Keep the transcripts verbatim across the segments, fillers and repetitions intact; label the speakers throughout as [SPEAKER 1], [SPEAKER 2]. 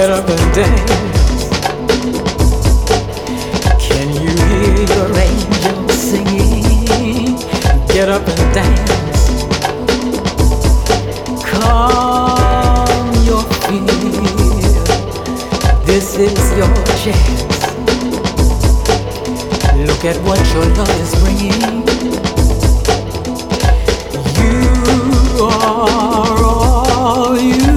[SPEAKER 1] Get up and dance. Can you hear your angel singing? Get up and dance. Calm your fear. This is your chance. Look at what your love is bringing. You are all you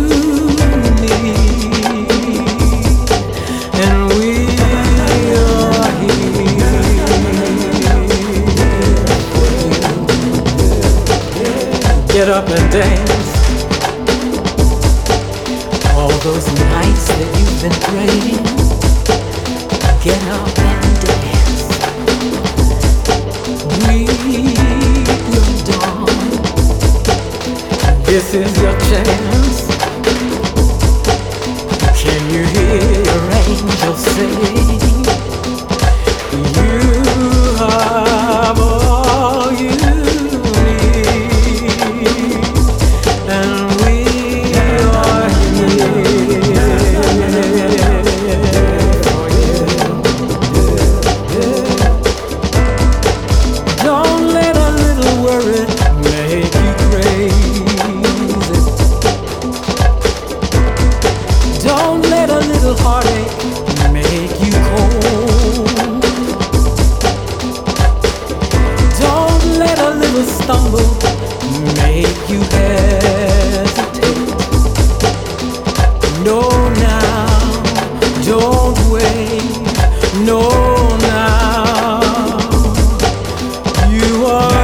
[SPEAKER 1] need, and we are here for you. Get up and dance. All those nights that you've been praying, get up and dance. We will dawn. This is your chance. Can you hear your angel sing? You have all you need, and we are here for you. Don't let a little worry make you crazy. Don't let a little heartache make you cold. Don't let a little stumble make you hesitate. No, now, don't wait. No, now, you are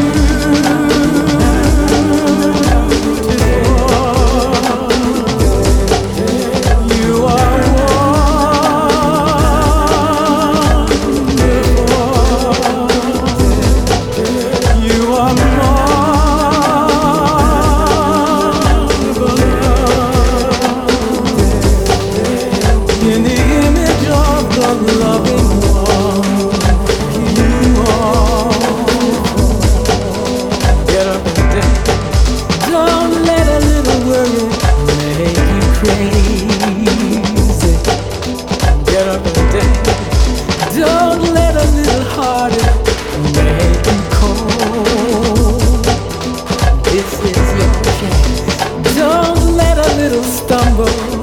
[SPEAKER 1] crazy. Get up and dance. Don't let a little heartache make you cold. This is your chance. Don't let a little stumble